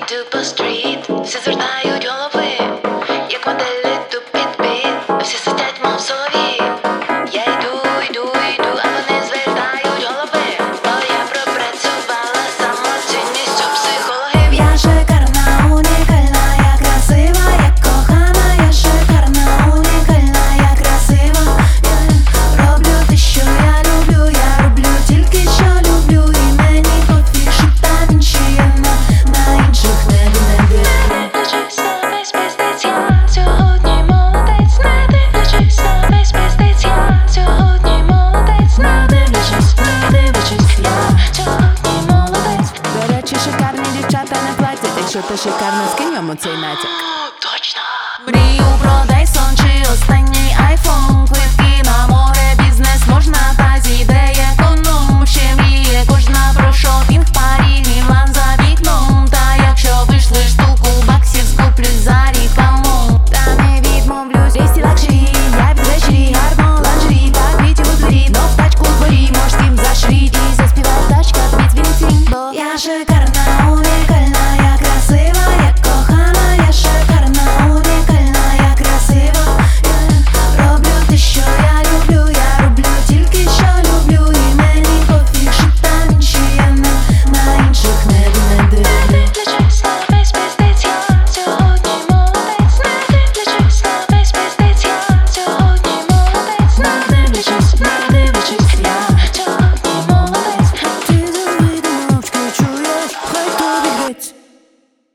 Іду по стріт, всі звертають голови, як моделі йду під біт, всі сидять мов солов'ї. Я йду, а вони звертають голови, бо я пропрацювала самоцінністю психологів. Я шикарна, унікальна, я красива, я кохана. Я шикарна, унікальна, я красива. Я роблю те, що я люблю, я роблю тільки що люблю. І мені пофіг, що там інші є, на інших не Дивлячись на весь пиздець, я сьогодні молодець. Не дивлячись на весь пиздець, я сьогодні молодець. Не дивлячись, я сьогодні молодець. До речі, шикарні дівчата не платять. Якщо ти шикарна, скинь йому цей натяк. Точно! Мрію про Dyson чи останній айфон. Квитки на море, бізнес можна та зійде.